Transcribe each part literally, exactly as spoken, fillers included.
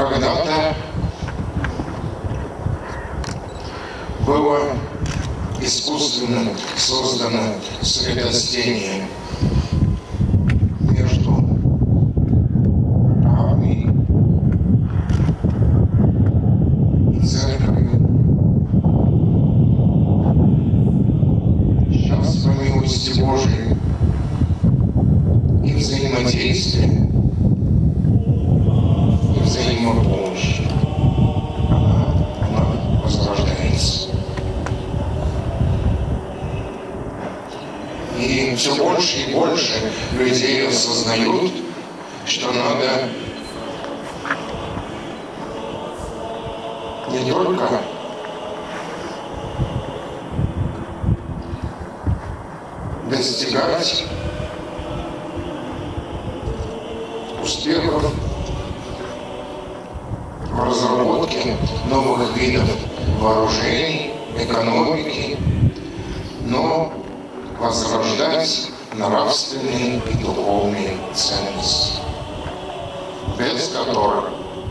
Когда-то было искусственно создано средостение между армией и церковью. Сейчас, по милости Божией, и взаимодействие, и взаимопомощь, она, она возрождается. И все больше и больше людей осознают, что надо не только достигать успехов в разработке новых видов вооружений, экономики, но возрождать нравственные и духовные ценности, без которых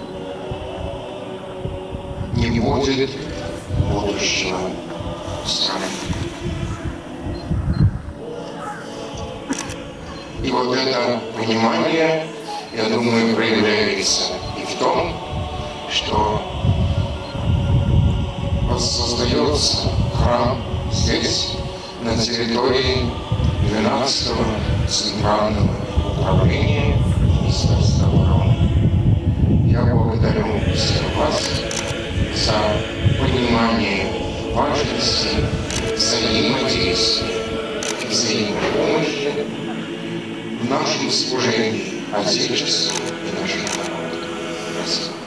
не будет будущего страны. И вот это понимание, я думаю, проявляется и в том, что воссоздается храм здесь, на территории двенадцатого Центрального управления Министерства обороны. Я благодарю всех вас за понимание важности взаимодействия и взаимопомощи в нашем служении Отечеству и нашему народу. Спасибо.